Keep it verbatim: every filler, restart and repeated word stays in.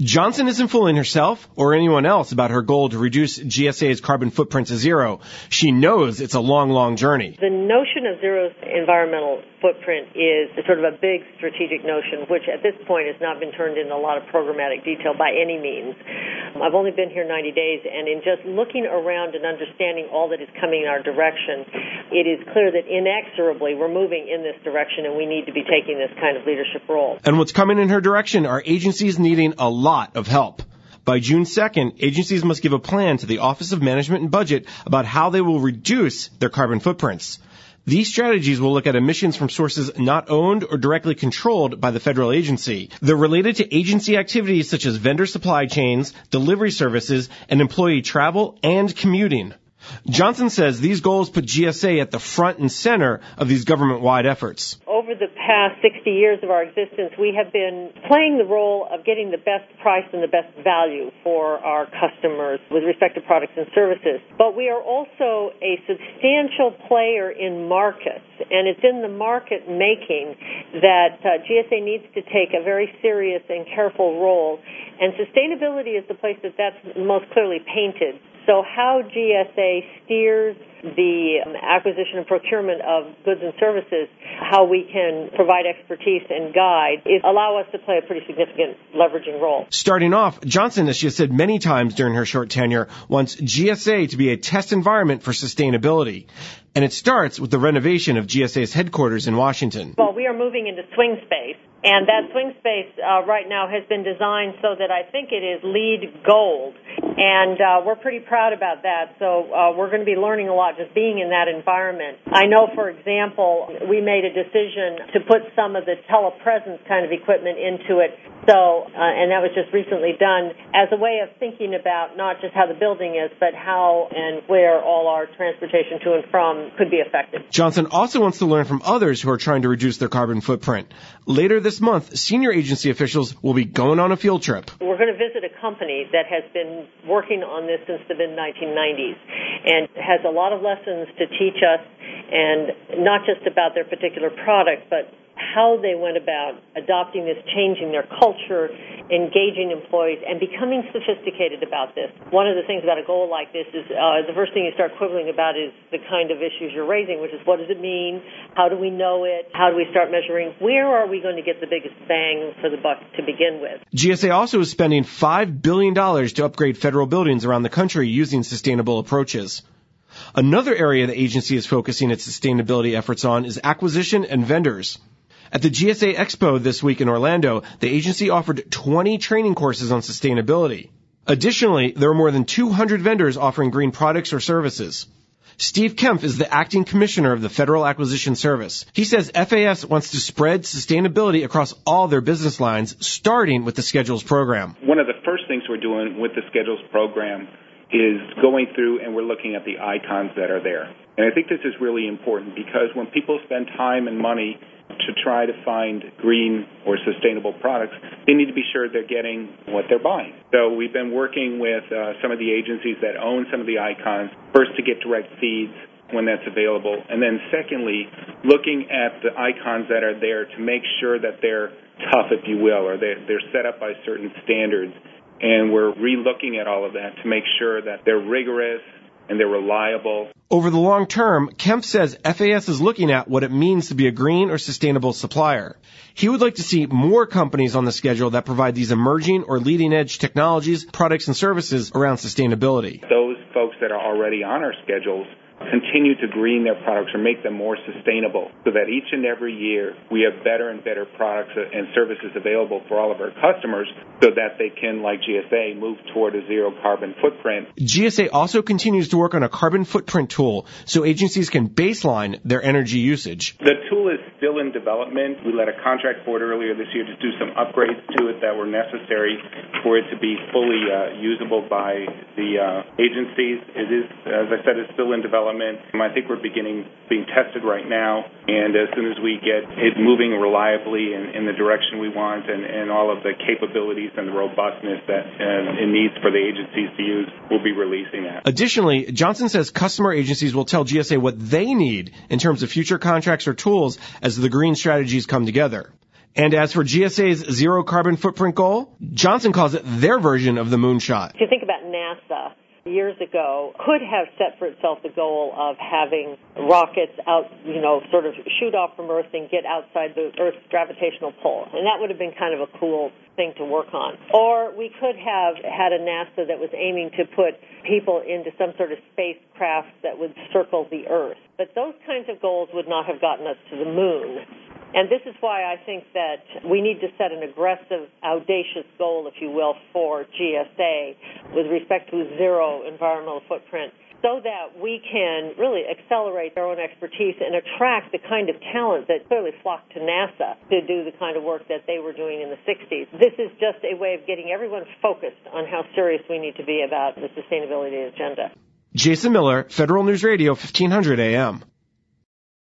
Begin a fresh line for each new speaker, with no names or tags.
Johnson isn't fooling herself or anyone else about her goal to reduce G S A's carbon footprint to zero. She knows it's a long, long journey.
The notion of zero environmental footprint is sort of a big strategic notion, which at this point has not been turned into a lot of programmatic detail by any means. I've only been here ninety days, and in just looking around and understanding all that is coming in our direction, it is clear that inexorably we're moving in this direction, and we need to be taking this kind of leadership role.
And what's coming in her direction are agencies needing a lot of help. By June second, agencies must give a plan to the Office of Management and Budget about how they will reduce their carbon footprints. These strategies will look at emissions from sources not owned or directly controlled by the federal agency. They're related to agency activities such as vendor supply chains, delivery services, and employee travel and commuting. Johnson says these goals put G S A at the front and center of these government-wide efforts.
Over the past sixty years of our existence, we have been playing the role of getting the best price and the best value for our customers with respect to products and services. But we are also a substantial player in markets, and it's in the market making that uh, G S A needs to take a very serious and careful role. And sustainability is the place that that's most clearly painted. So how G S A steers the um, acquisition and procurement of goods and services, how we can provide expertise and guide, is allow us to play a pretty significant leveraging role.
Starting off, Johnson, as she has said many times during her short tenure, wants G S A to be a test environment for sustainability. And it starts with the renovation of G S A's headquarters in Washington.
Well, we are moving into swing space, and that swing space uh, right now has been designed so that I think it is LEED Gold, and uh, we're pretty proud about that. So uh, we're going to be learning a lot just being in that environment. I know, for example, we made a decision to put some of the telepresence kind of equipment into it. So, uh, and that was just recently done as a way of thinking about not just how the building is, but how and where all our transportation to and from could be affected.
Johnson also wants to learn from others who are trying to reduce their carbon footprint. Later this month, senior agency officials will be going on a field trip.
We're going to visit a company that has been working on this since the mid nineteen nineties and has a lot of lessons to teach us, and not just about their particular product, but how they went about adopting this, changing their culture, engaging employees, and becoming sophisticated about this. One of the things about a goal like this is uh, the first thing you start quibbling about is the kind of issues you're raising, which is what does it mean? How do we know it? How do we start measuring? Where are we going to get the biggest bang for the buck to begin with?
G S A also is spending five billion dollars to upgrade federal buildings around the country using sustainable approaches. Another area the agency is focusing its sustainability efforts on is acquisition and vendors. At the G S A Expo this week in Orlando, the agency offered twenty training courses on sustainability. Additionally, there are more than two hundred vendors offering green products or services. Steve Kempf is the acting commissioner of the Federal Acquisition Service. He says F A S wants to spread sustainability across all their business lines, starting with the Schedules program.
One of the first things we're doing with the Schedules program is going through and we're looking at the icons that are there. And I think this is really important because when people spend time and money to try to find green or sustainable products, they need to be sure they're getting what they're buying. So we've been working with uh, some of the agencies that own some of the icons, first to get direct feeds when that's available, and then secondly, looking at the icons that are there to make sure that they're tough, if you will, or they're, they're set up by certain standards. And we're re-looking at all of that to make sure that they're rigorous and they're reliable.
Over the long term, Kempf says F A S is looking at what it means to be a green or sustainable supplier. He would like to see more companies on the schedule that provide these emerging or leading-edge technologies, products, and services around sustainability.
Those folks that are already on our schedules continue to green their products or make them more sustainable so that each and every year we have better and better products and services available for all of our customers so that they can, like G S A, move toward a zero carbon footprint.
G S A also continues to work on a carbon footprint tool so agencies can baseline their energy usage.
The tool is still in development. We let a contract board earlier this year to do some upgrades to it that were necessary for it to be fully uh, usable by the uh, agencies. It is, as I said, it's still in development. I think we're beginning being tested right now, and as soon as we get it moving reliably in, in the direction we want and, and all of the capabilities and the robustness that uh, it needs for the agencies to use, we'll be releasing that.
Additionally, Johnson says customer agencies will tell G S A what they need in terms of future contracts or tools as the green strategies come together. And as for G S A's zero carbon footprint goal, Johnson calls it their version of the moonshot.
If you think about NASA, years ago, could have set for itself the goal of having rockets out, you know, sort of shoot off from Earth and get outside the Earth's gravitational pull. And that would have been kind of a cool thing to work on. Or we could have had a NASA that was aiming to put people into some sort of spacecraft that would circle the Earth. But those kinds of goals would not have gotten us to the moon. And this is why I think that we need to set an aggressive, audacious goal, if you will, for G S A with respect to zero environmental footprint, so that we can really accelerate our own expertise and attract the kind of talent that clearly flocked to NASA to do the kind of work that they were doing in the sixties. This is just a way of getting everyone focused on how serious we need to be about the sustainability agenda.
Jason Miller, Federal News Radio, fifteen hundred A M.